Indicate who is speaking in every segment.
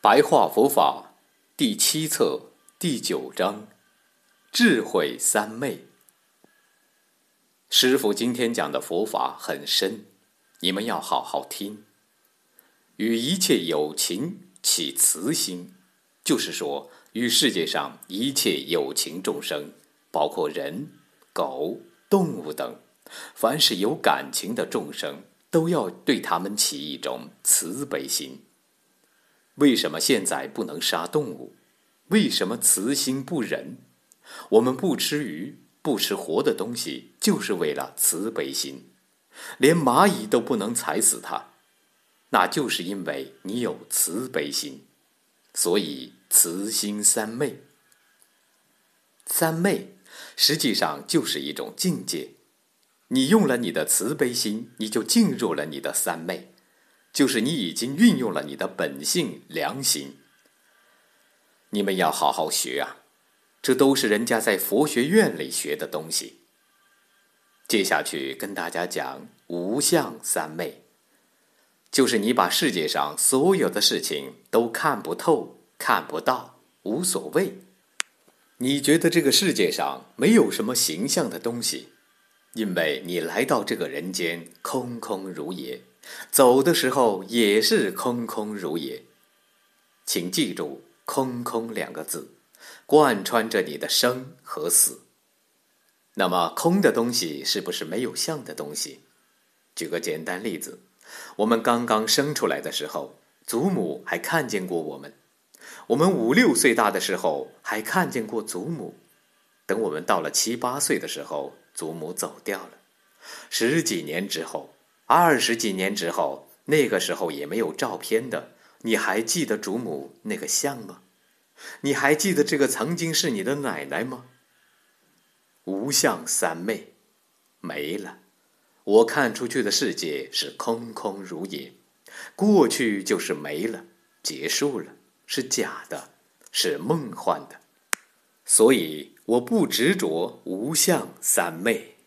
Speaker 1: 白话佛法第7册第9章，智慧三昧。师父今天讲的佛法很深，你们要好好听。与一切有情起慈心，就是说与世界上一切有情众生，包括人、狗、动物等，凡是有感情的众生，都要对他们起一种慈悲心。为什么现在不能杀动物？为什么慈心不忍？我们不吃鱼，不吃活的东西，就是为了慈悲心。连蚂蚁都不能踩死它，那就是因为你有慈悲心。所以慈心三昧。三昧实际上就是一种境界。你用了你的慈悲心，你就进入了你的三昧，就是你已经运用了你的本性良心。你们要好好学啊，这都是人家在佛学院里学的东西。接下去跟大家讲无相三昧，就是你把世界上所有的事情都看不透、看不到，无所谓。你觉得这个世界上没有什么形象的东西，因为你来到这个人间空空如也，走的时候也是空空如也。请记住空空2个字，贯穿着你的生和死。那么空的东西是不是没有相的东西？举个简单例子，我们刚刚生出来的时候，祖母还看见过我们。我们5、6岁大的时候还看见过祖母。等我们到了7、8岁的时候，祖母走掉了。10几年之后，20几年之后，那个时候也没有照片的，你还记得祖母那个像吗？你还记得这个曾经是你的奶奶吗？无相三昧没了，我看出去的世界是空空如也，过去就是没了，结束了，是假的，是梦幻的。所以我不执着无相三昧。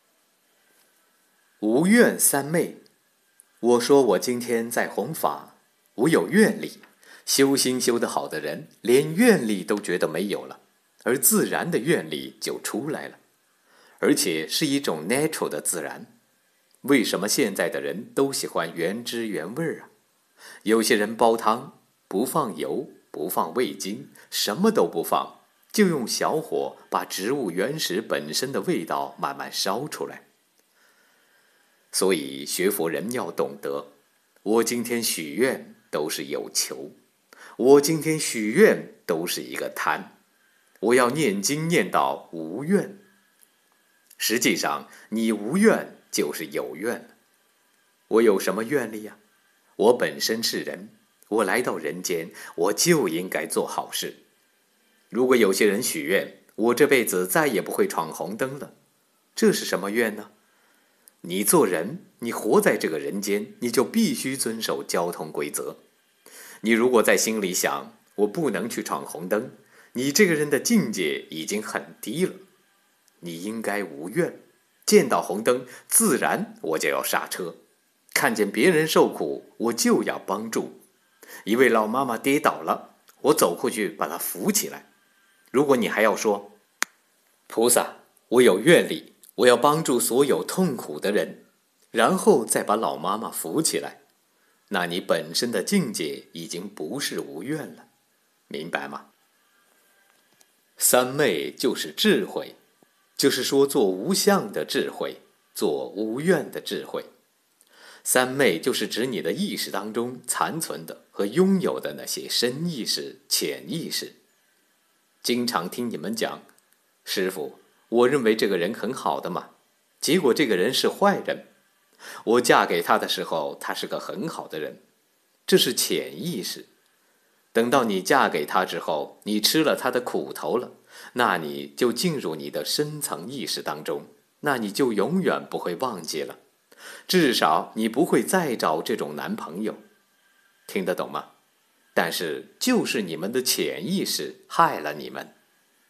Speaker 1: 无愿三昧，我说我今天在弘法，我有愿力，修心修得好的人连愿力都觉得没有了，而自然的愿力就出来了，而且是一种 natural 的自然。为什么现在的人都喜欢原汁原味啊？有些人煲汤不放油，不放味精，什么都不放，就用小火把植物原始本身的味道慢慢烧出来。所以学佛人要懂得，我今天许愿都是有求，我今天许愿都是一个贪，我要念经念到无愿。实际上你无愿就是有愿了。我有什么愿力呀？我本身是人，我来到人间，我就应该做好事。如果有些人许愿，我这辈子再也不会闯红灯了，这是什么愿呢？你做人，你活在这个人间，你就必须遵守交通规则。你如果在心里想我不能去闯红灯，你这个人的境界已经很低了。你应该无愿，见到红灯自然我就要刹车，看见别人受苦我就要帮助。一位老妈妈跌倒了，我走过去把她扶起来。如果你还要说菩萨，我有愿力，我要帮助所有痛苦的人，然后再把老妈妈扶起来，那你本身的境界已经不是无愿了，明白吗？三昧就是智慧，就是说做无相的智慧，做无愿的智慧。三昧就是指你的意识当中残存的和拥有的那些深意识、潜意识。经常听你们讲，师父，我认为这个人很好的嘛，结果这个人是坏人。我嫁给他的时候，他是个很好的人，这是潜意识。等到你嫁给他之后，你吃了他的苦头了，那你就进入你的深层意识当中，那你就永远不会忘记了，至少你不会再找这种男朋友。听得懂吗？但是就是你们的潜意识害了你们。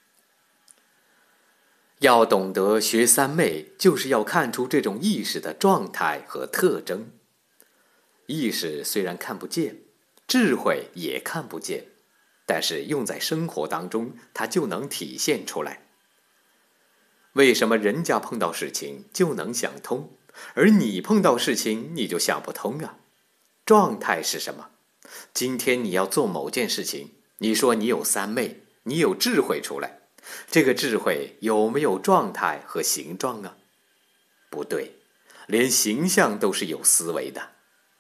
Speaker 1: 要懂得学三昧，就是要看出这种意识的状态和特征。意识虽然看不见， 智慧也看不见，但是用在生活当中，它就能体现出来。为什么人家碰到事情就能想通，而你碰到事情你就想不通啊？状态是什么？今天你要做某件事情，你说你有三昧，你有智慧出来，这个智慧有没有状态和形状啊？不对，连形象都是有思维的。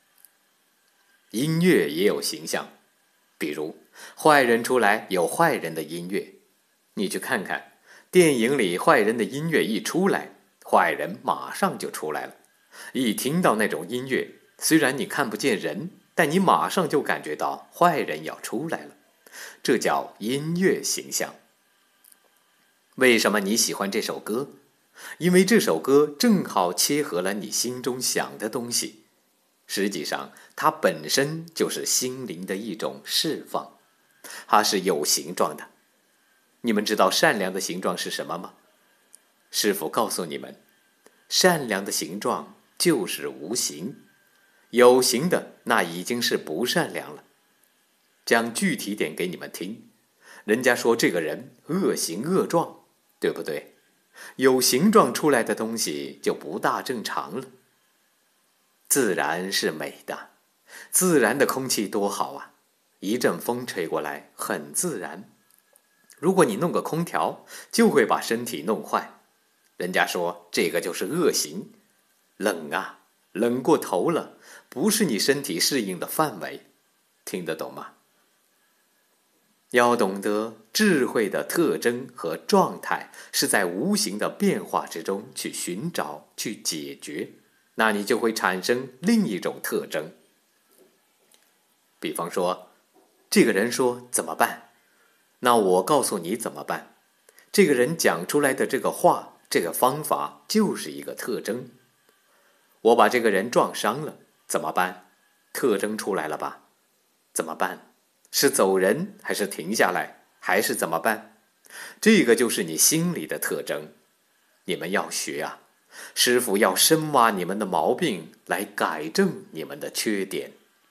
Speaker 1: 音乐也有形象，比如坏人出来有坏人的音乐，你去看看电影里坏人的音乐一出来，坏人马上就出来了。一听到那种音乐，虽然你看不见人，但你马上就感觉到坏人要出来了，这叫音乐形象。为什么你喜欢这首歌？因为这首歌正好切合了你心中想的东西。实际上，它本身就是心灵的一种释放，它是有形状的。你们知道善良的形状是什么吗？师父告诉你们，善良的形状就是无形，有形的那已经是不善良了。讲具体点给你们听，人家说这个人恶形恶状，对不对？有形状出来的东西就不大正常了。自然是美的，自然的空气多好啊！一阵风吹过来，很自然。如果你弄个空调，就会把身体弄坏。人家说这个就是恶行，冷啊，冷过头了，不是你身体适应的范围，听得懂吗？要懂得智慧的特征和状态是在无形的变化之中去寻找、去解决，那你就会产生另一种特征。比方说，这个人说怎么办？那我告诉你怎么办。这个人讲出来的这个话，这个方法就是一个特征。我把这个人撞伤了，怎么办？特征出来了吧？怎么办？是走人，还是停下来，还是怎么办？这个就是你心里的特征。你们要学啊，师父要深挖你们的毛病，来改正你们的缺点。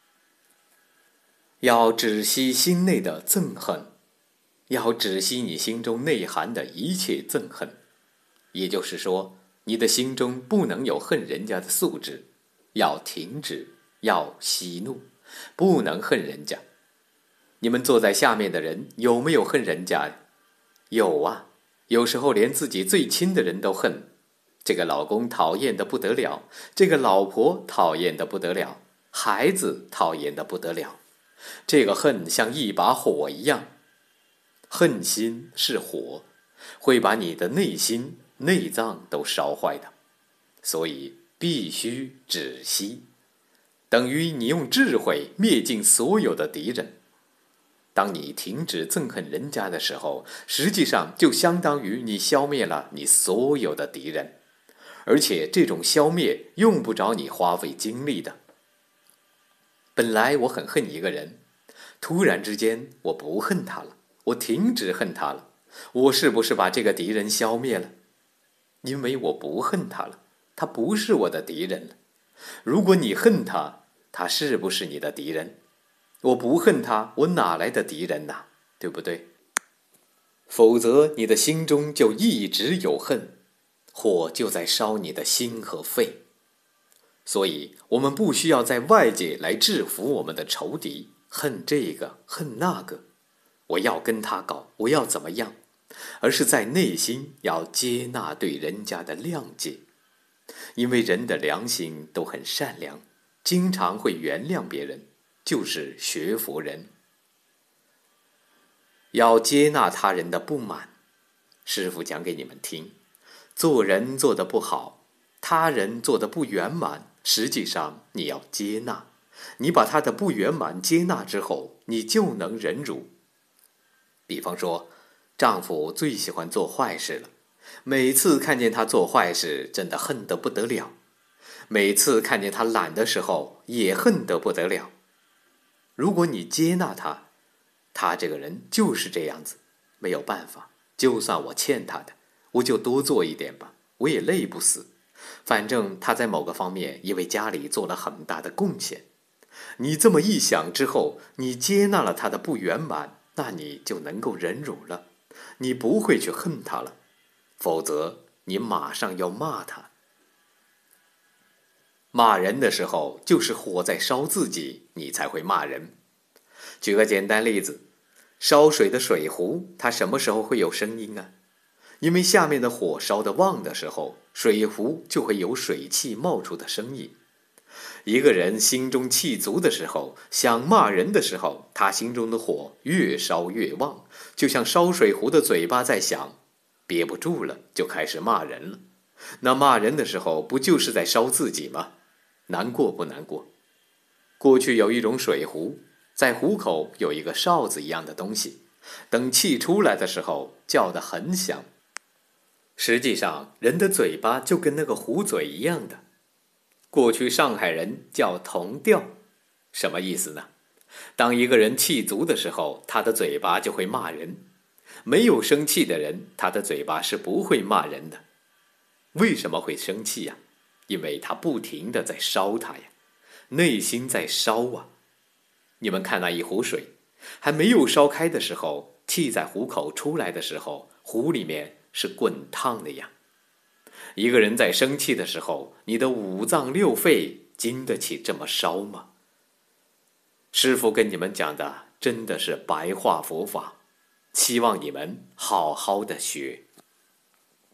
Speaker 1: 要止息心内的憎恨，要止息你心中内涵的一切憎恨。也就是说，你的心中不能有恨人家的素质，要停止，要息怒，不能恨人家。你们坐在下面的人有没有恨人家呀？有啊，有时候连自己最亲的人都恨。这个老公讨厌的不得了，这个老婆讨厌的不得了，孩子讨厌的不得了。这个恨像一把火一样，恨心是火，会把你的内心、内脏都烧坏的。所以必须止息，等于你用智慧灭尽所有的敌人。当你停止憎恨人家的时候，实际上就相当于你消灭了你所有的敌人，而且这种消灭用不着你花费精力的。本来我很恨一个人，突然之间我不恨他了，我停止恨他了，我是不是把这个敌人消灭了？因为我不恨他了，他不是我的敌人了。如果你恨他，他是不是你的敌人？我不恨他，我哪来的敌人呐？对不对？否则你的心中就一直有恨，火就在烧你的心和肺。所以我们不需要在外界来制服我们的仇敌，恨这个恨那个，我要跟他搞，我要怎么样，而是在内心要接纳对人家的谅解。因为人的良心都很善良，经常会原谅别人，就是学佛人。要接纳他人的不满。师父讲给你们听，做人做得不好，他人做得不圆满，实际上你要接纳。你把他的不圆满接纳之后，你就能忍辱。比方说，丈夫最喜欢做坏事了，每次看见他做坏事，真的恨得不得了。每次看见他懒的时候，也恨得不得了。如果你接纳他，他这个人就是这样子，没有办法，就算我欠他的，我就多做一点吧，我也累不死。反正他在某个方面也为家里做了很大的贡献。 你这么一想之后，你接纳了他的不圆满，那你就能够忍辱了，你不会去恨他了，否则你马上要骂他。骂人的时候，就是火在烧自己，你才会骂人。举个简单例子，烧水的水壶，它什么时候会有声音啊？因为下面的火烧得旺的时候，水壶就会有水汽冒出的声音。一个人心中气足的时候，想骂人的时候，他心中的火越烧越旺，就像烧水壶的嘴巴在响，憋不住了，就开始骂人了。那骂人的时候，不就是在烧自己吗？难过不难过？过去有一种水壶，在壶口有一个哨子一样的东西，等气出来的时候，叫得很响。实际上，人的嘴巴就跟那个壶嘴一样的。过去上海人叫同调，什么意思呢？当一个人气足的时候，他的嘴巴就会骂人；没有生气的人，他的嘴巴是不会骂人的。为什么会生气呀？因为他不停地在烧他呀，内心在烧啊。你们看那一壶水，还没有烧开的时候，气在壶口出来的时候，壶里面是滚烫的呀。一个人在生气的时候，你的五脏六肺经得起这么烧吗？师父跟你们讲的真的是白话佛法，希望你们好好的学。